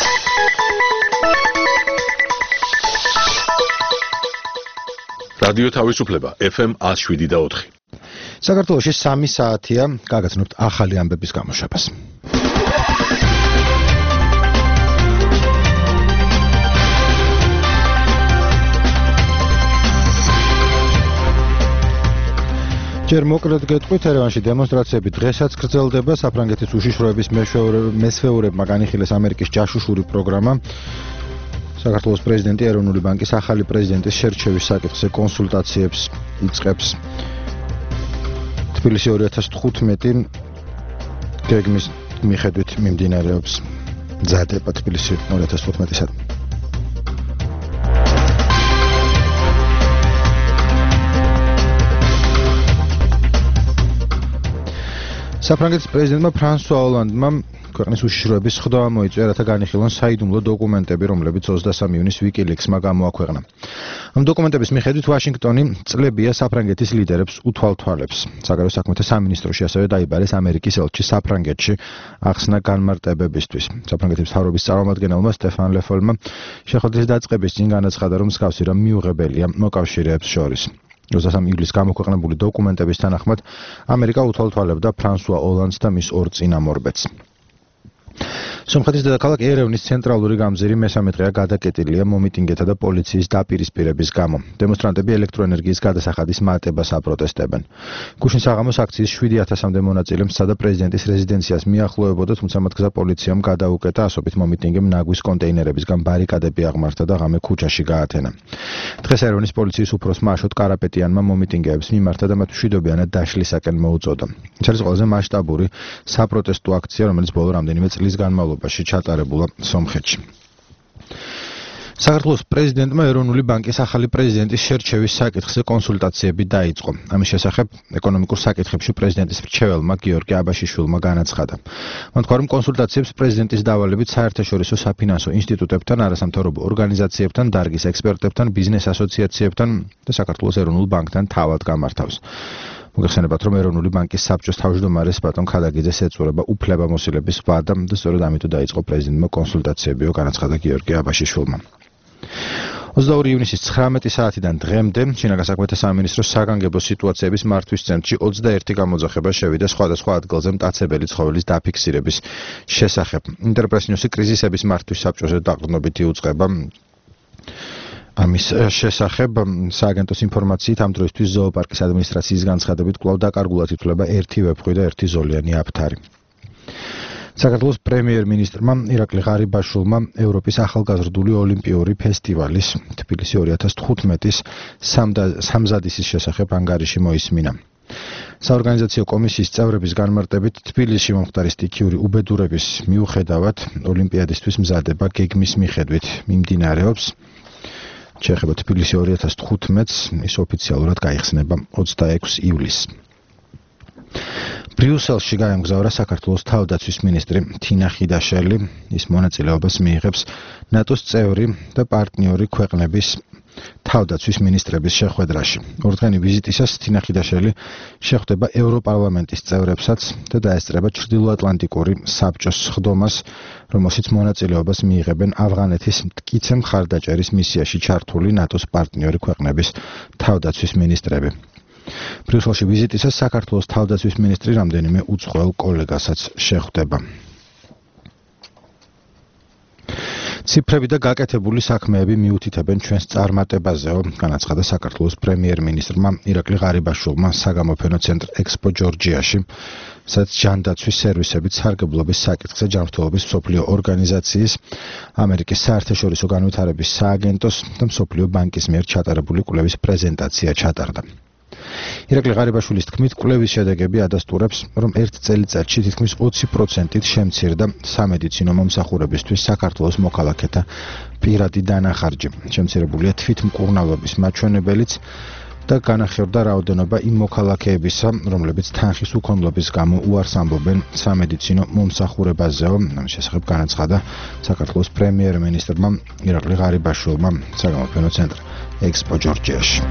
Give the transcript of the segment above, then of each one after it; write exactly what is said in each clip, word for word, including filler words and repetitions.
რადიო თავისუფლება ეფ ემ one oh seven და four. საქართველოში სამი საათია, გაგაცნობთ ახალი ამბების გამოშვებას. ჯერ მოკლედ გეტყვით, ერევანში დემონსტრაციები დღესაც გრძელდება, საფრანგეთის უშიშროების მესვეურებმა განიხილეს ამერიკის ჯაშუშური პროგრამა. საქართველოს პრეზიდენტი ეროვნული ბანკის ახალი პრეზიდენტის შერჩევის საკითხზე კონსულტაციებს იწყებს. თბილისი two thousand fifteen გეგმის მიხედვით მიმდინარეობს მზადება თბილისი two thousand fifteen-სად. საფრანგეთის პრეზიდენტმა ფრანსუა ოლანდმა ქვეყნის უშიშროების ხდომა მოიწვია, რათა განიხილონ საიდუმლო დოკუმენტები, რომლებიც ოცდასამი ივნისს ვიკილიქსმა გამოაქვეყნა. ამ დოკუმენტების მიხედვით ვაშინგტონი წლებია საფრანგეთის ლიდერებს უთვალთვალებს. საგარეო საქმეთა სამინისტროში ასევე დაიბარეს ამერიკის ელჩი საფრანგეთში ახსნა განმარტებებისთვის. საფრანგეთის მთავრობის წარმომადგენელმა სტეფან ლეფოლმა შეხვედრის დაწყების წინ განაცხადა, რომ მსგავსი რამ მიუღებელია მოკავშირეებს შორის. ოცდასამი ივლისს გამოქვეყნებული დოკუმენტების თანახმად ამერიკა უთვალთვალებდა ფრანსუა ოლანდს და მის ორ წინამორბედს. სომხეთის დედაქალაქ ერევნის ცენტრალური გამზირი მესამე დღეა გადაკეტილია მომიტინგეთა და პოლიციის დაპირისპირების გამო. დემონსტრანტები ელექტროენერგიის გადასახადის მატებას აპროტესტებენ. გუშინ საღამოს აქციის seven thousand-მდე მონაწილემ სცადა პრეზიდენტის რეზიდენციას მიახლოებოდა, თუმცა მათ გზა პოლიციამ გადაუკეტა, ასობით მომიტინგემ ნაგვის კონტეინერებისგან ბარიკადები აღმართა და ღამე ქუჩაში გაათენა. დღეს ერევნის პოლიციის უფროსმა აშოტ კარაპეტიანმა მომიტინგეებს მიმართა და მათ მშვიდობიანად დაშლისაკენ მოუწოდა. ეს არის ყველაზე მასშტაბური საპროტესტო აქცია, რომელიც ბოლო რამდენიმე წლის განმავლობაში ჩატარებულა სომხეთში. საქართველოს პრეზიდენტმა ეროვნული ბანკის ახალი პრეზიდენტის შერჩევის საკითხზე კონსულტაციები დაიწყო. ამის შესახებ ეკონომიკურ საკითხებში პრეზიდენტის მრჩეველმა გიორგი აბაშიშვილმა განაცხადა. მან თქვა, რომ კონსულტაციებს პრეზიდენტის დავალებით საერთაშორისო საფინანსო ინსტიტუტებთან, არასამთავრობო ორგანიზაციებთან, დარგის ექსპერტებთან, ბიზნეს ასოციაციებთან და საქართველოს ეროვნულ ბანკთან თავად გამართავს. მოგეხსენებათ, რომ ეროვნული ბანკის საბჭოს თავმჯდომარეს ბატონ ქადაგიძეს ეწურება უფლებამოსილების ვადა და სწორედ ამიტომ დაიწყო პრეზიდენტმა კონსულტაციებიო, განაცხადა გიორგი აბაშიშვილმა. ოცდაორი ივნისის ცხრამეტი საათიდან დღემდე შინაგან საქმეთა სამინისტროს საგანგებო სიტუაციების მართვის ცენტრში ოცდაერთი გამოძახება შევიდა სხვადასხვა ადგილზე მტაცებელი ცხოველის დაფიქსირების შესახებ. ინტერპრესნიუსი კრიზისების მართვის საბჭოზე დაყრდნობით იუწყება. ამის შესახებ სააგენტოს ინფორმაციით ამ დროისთვის ზოოპარკის ადმინისტრაციის განცხადებით კვლავ დაკარგულად ითვლება ერთი ვეფხვი და ერთი ზოლიანი აფთარი. საქართველოს პრემიერ-მინისტრმა ირაკლი ღარიბაშვილმა ევროპის ახალგაზრდული ოლიმპიური ფესტივალის თბილისი two thousand fifteen-ის სამზადისის შესახებ ანგარიში მოისმინა. საორგანიზაციო კომისიის წევრების განმარტებით თბილისში მომხდარი სტიქიური უბედურების მიუხედავად ოლიმპიადისთვის მზადება გეგმის მიხედვით მიმდინარეობს. შეეხება თბილისი two thousand fifteen-ს, ის ოფიციალურად გაიხსნება ოცდაექვსი ივლისს. ბრიუსელში გაემგზავრა საქართველოს თავდაცვის მინისტრი თინა ხიდაშელი. ის მონაწილეობას მიიღებს ნატოს წევრი და პარტნიორი ქვეყნების თავდაცვის მინისტრების შეხვედრაში. ორდღიანი ვიზიტისას თინა ხიდაშელი შეხვდება ევროპარლამენტის წევრებსაც და დაესწრება ჩრდილოატლანტიკური საბჭოს სხდომას, რომელშიც მონაწილეობას მიიღებენ ავღანეთის მტკიცე მხარდაჭერის მისიაში ჩართული ნატოს პარტნიორი ქვეყნების თავდაცვის მინისტრები. ბრიუსელში ვიზიტისას საქართველოს თავდაცვის მინისტრი რამდენიმე უცხოელ კოლეგასაც შეხვდება. ციფრები და გაკეთებული საქმეები მიუთითებენ ჩვენს წარმატებაზეო, განაცხადა საქართველოს პრემიერ-მინისტრმა ირაკლი ღარიბაშვილმა საგამოფენო ცენტრ ექსპო ჯორჯიაში, სადაც ჯანდაცვის სერვისებით სარგებლობის საკითხზე ჯანმრთელობის მსოფლიო ორგანიზაციის, ამერიკის საერთაშორისო განვითარების სააგენტოს და მსოფლიო ბანკის მიერ ჩატარებული კვლევის პრეზენტაცია ჩატარდა. ირაკლი ღარიბაშვილის თქმით, კვლევის შედეგები ადასტურებს, რომ ერთ წელიწადში თითქმის ოცი პროცენტით შემცირდა სამედიცინო მომსახურებისთვის საქართველოს მოქალაქეთა პირადი დანახარჯი. შემცირებულია თვითმკურნალობის მაჩვენებელიც და განახევდა რაოდენობა იმ მოქალაქეებისა, რომლებიც თანხის უქონლობის გამო უარს ამბობენ სამედიცინო მომსახურებაზეო. ამის შესახებ განაცხადა საქართველოს პრემიერ-მინისტრმა ირაკლი ღარიბაშვილმა საგამოფენო ცენტრ ექსპო ჯორჯიაში.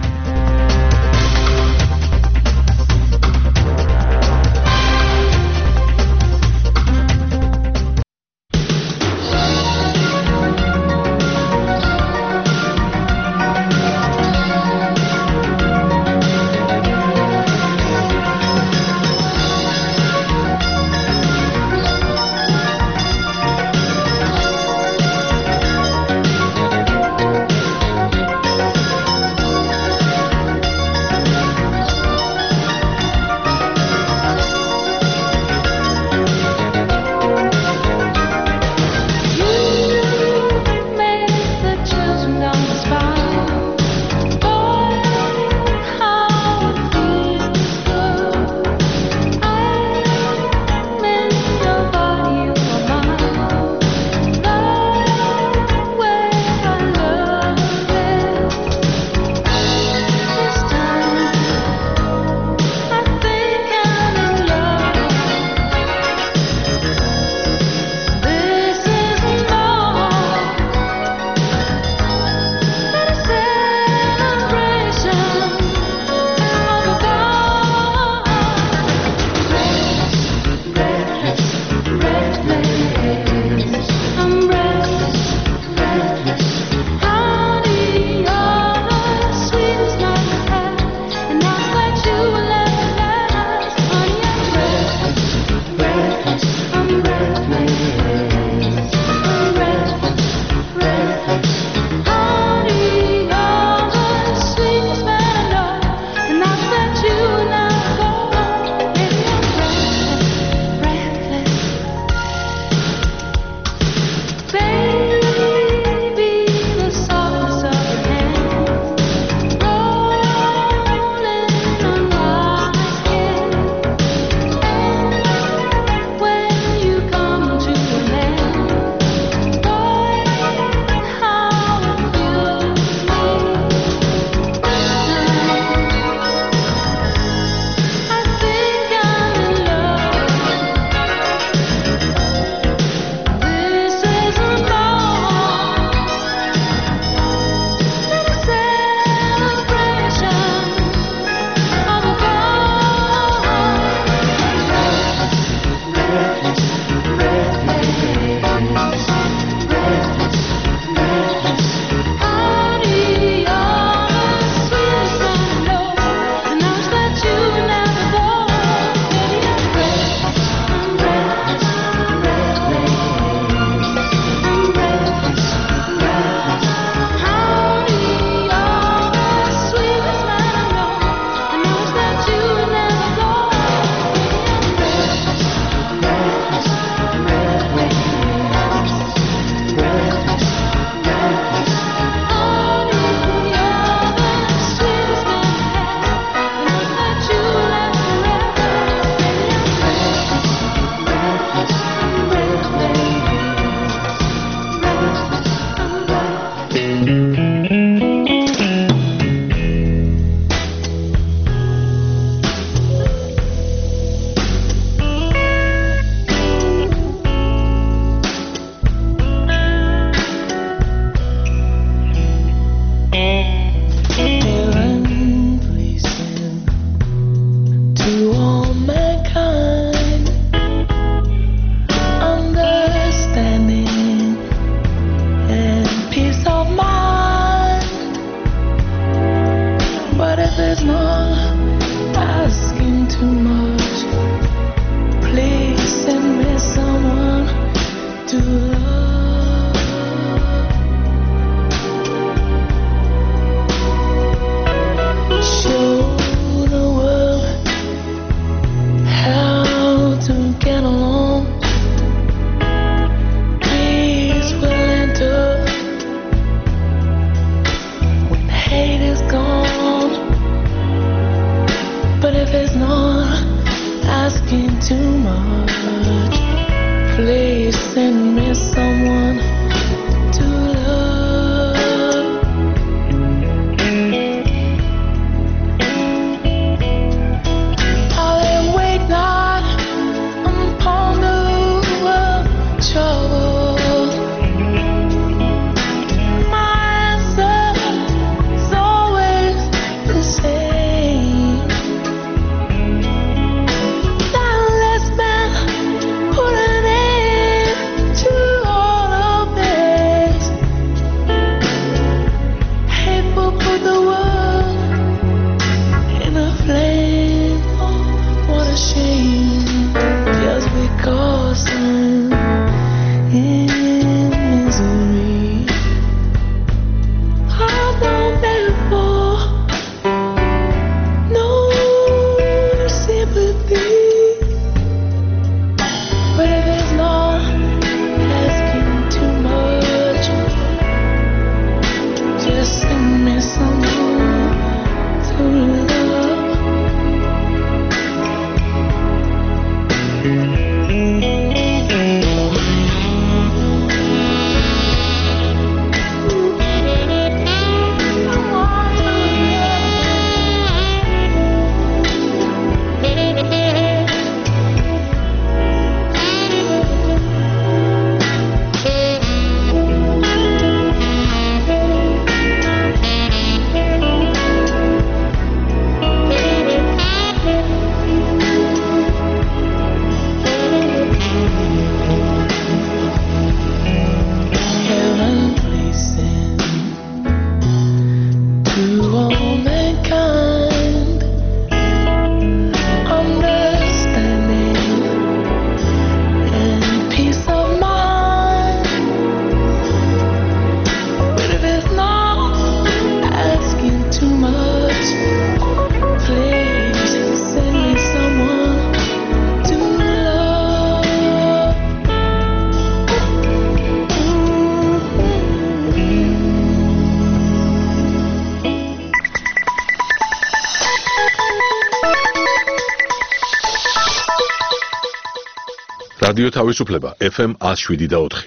რადიო თავისუფლება ეფ ემ one oh seven და four.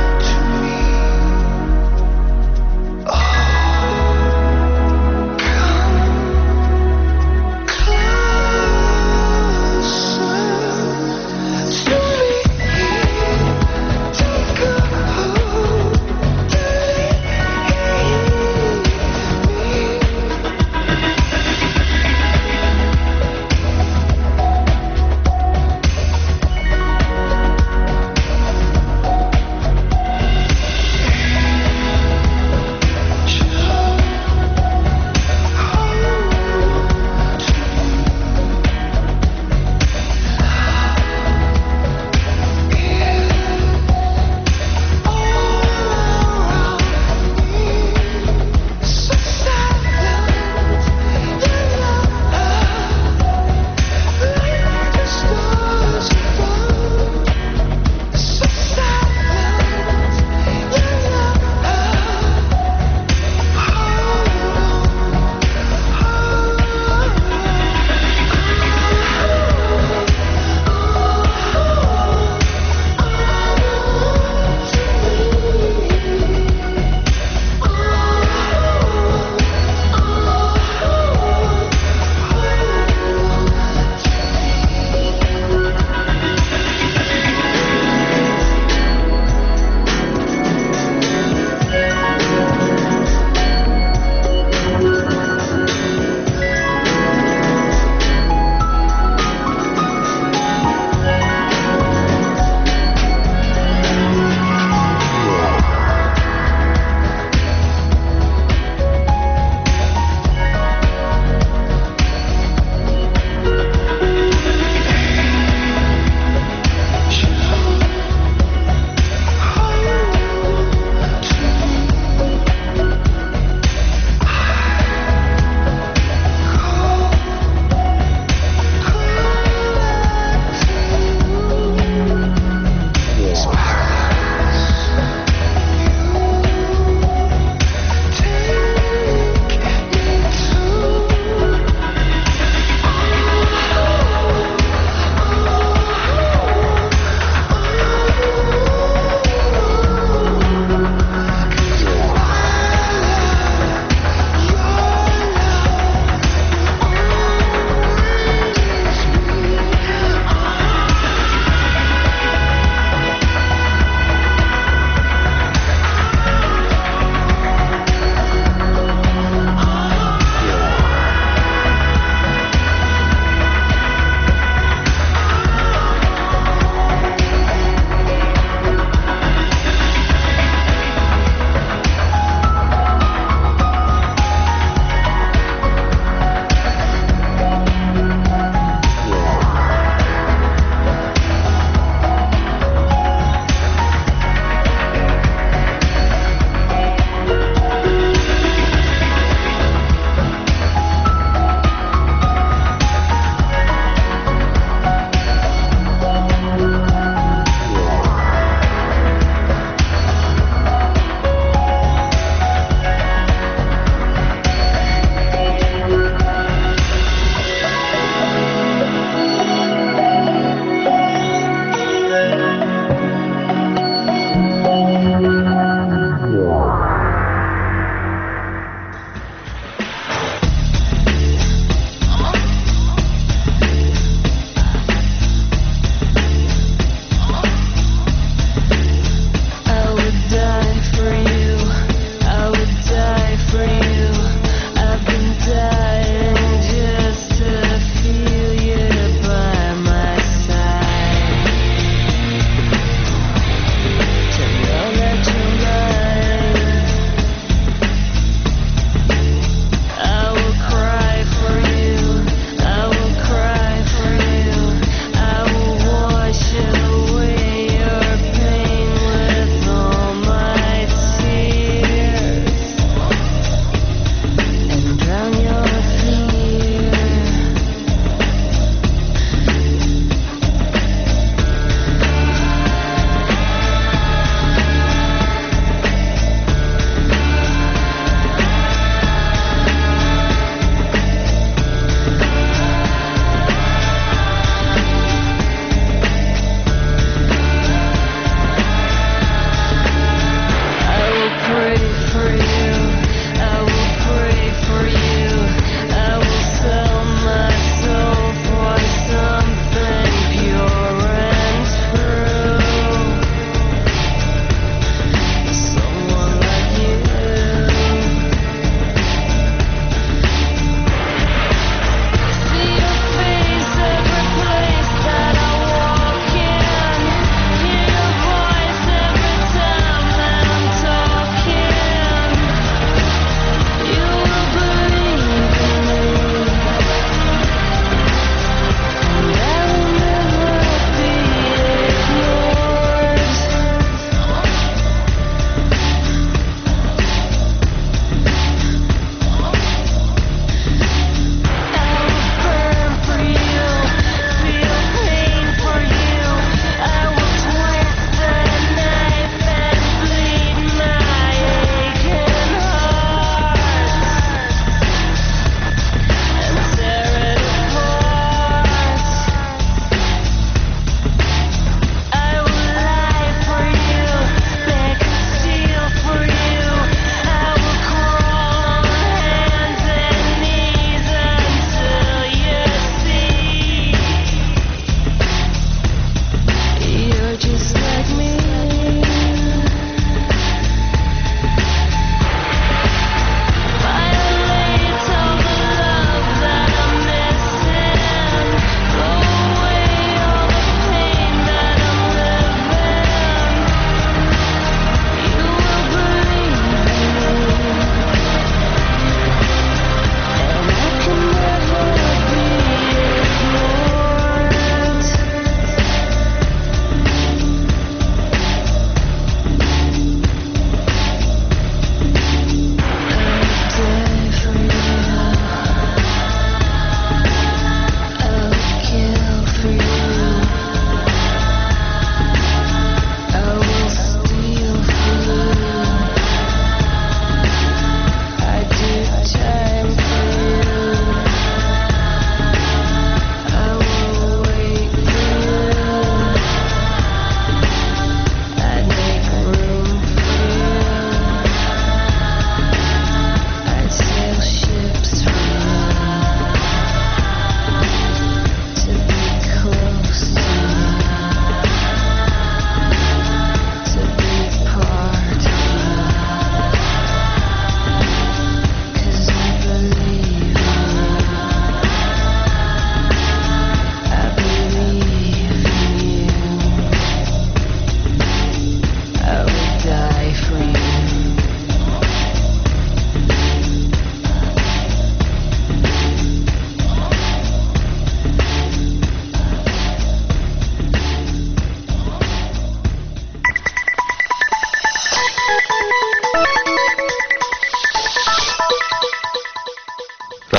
Come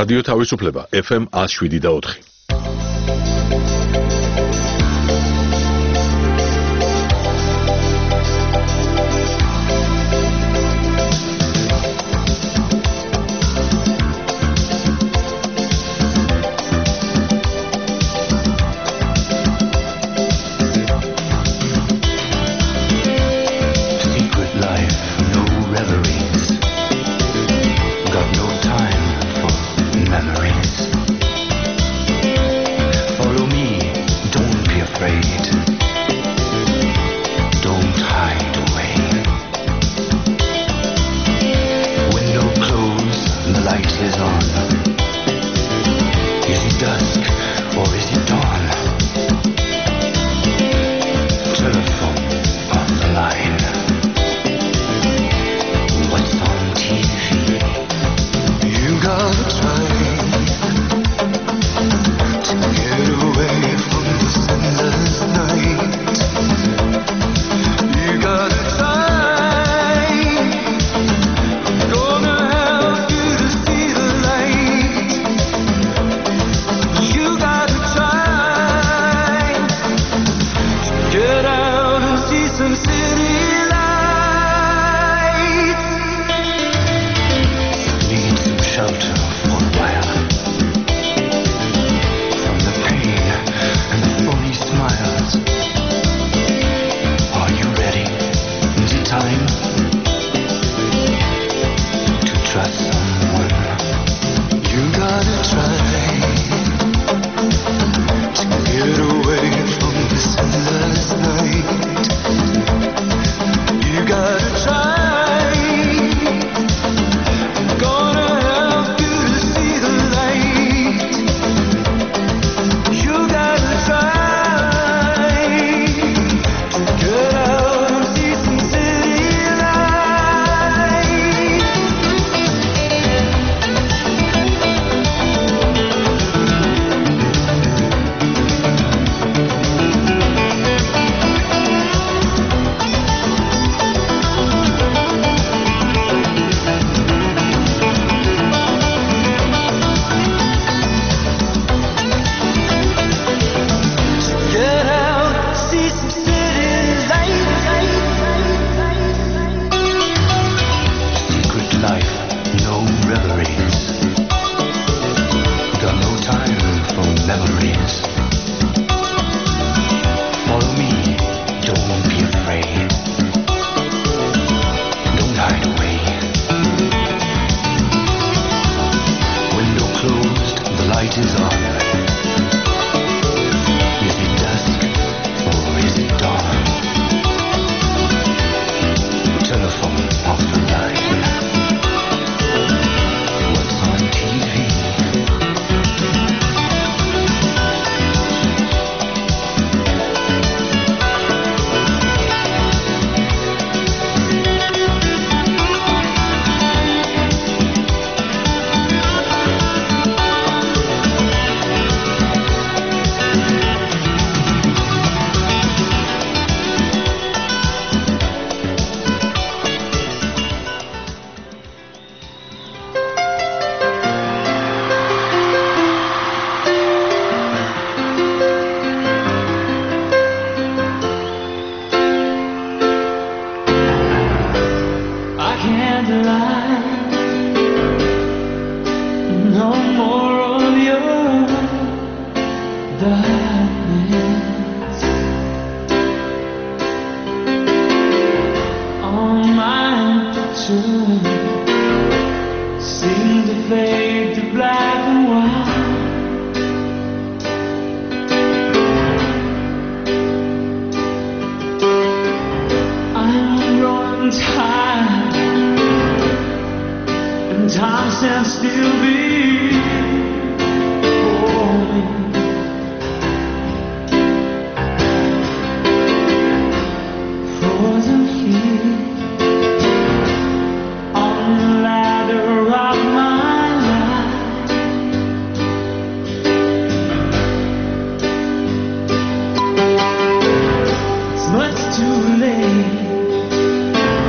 რადიო თავისუფლება ეფ ემ one oh seven და four.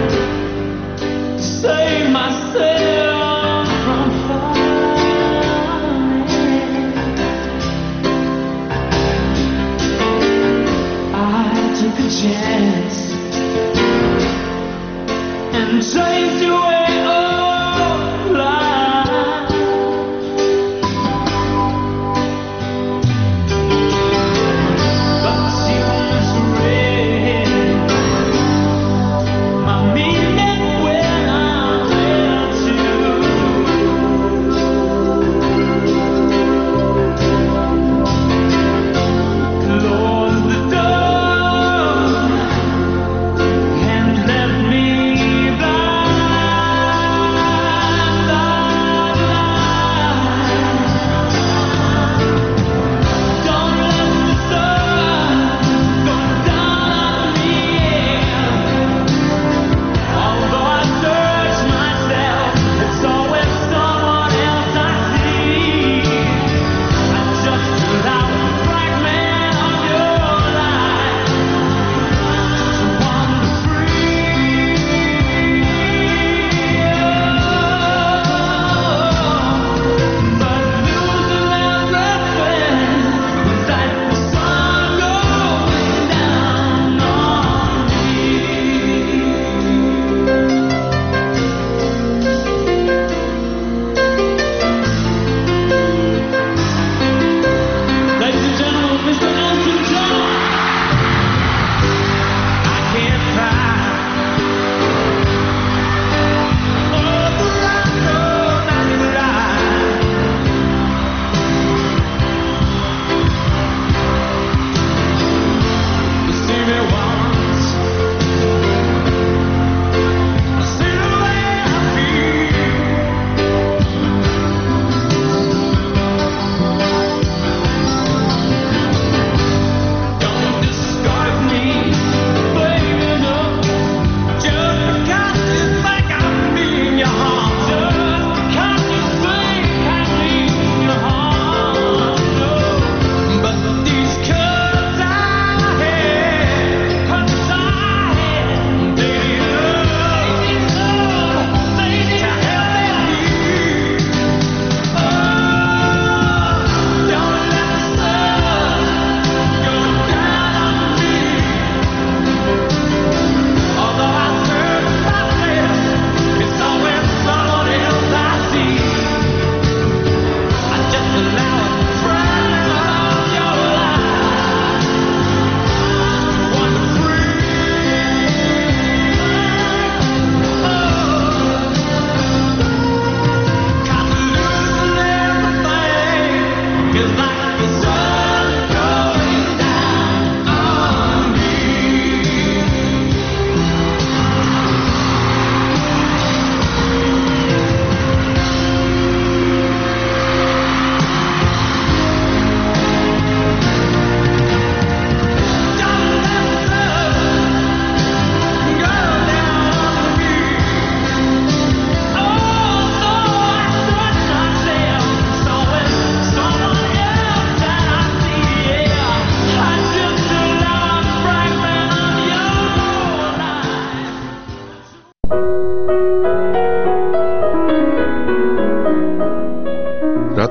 Save myself from fire.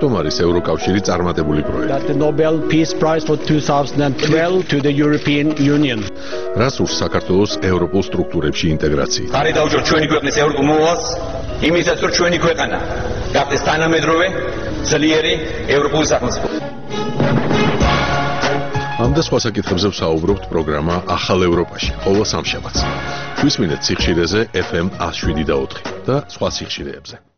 რატომ არის ევროკავშირი წარმატებული პროექტი? That the Nobel Peace Prize for two thousand twelve to the European Union. რას ურს საქართველოს ევროპულ სტრუქტურებში ინტეგრაცია? ხარი დაუჭიროთ ჩვენი ქვეყნის ევროპულ მოვალს, იმისაც რომ ჩვენი ქვეყანა გახდეს თანამედროვე, ძლიერი ევროპული სახელმწიფო. ამ და სხვა საკითხებზე ვსაუბრობთ პროგრამა ახალ ევროპაში, ყოველ სამშაბათს. გვისმინეთ სიხშირეზე ეფ ემ one oh seven და ოთხი და სხვა სიხშირეებზე.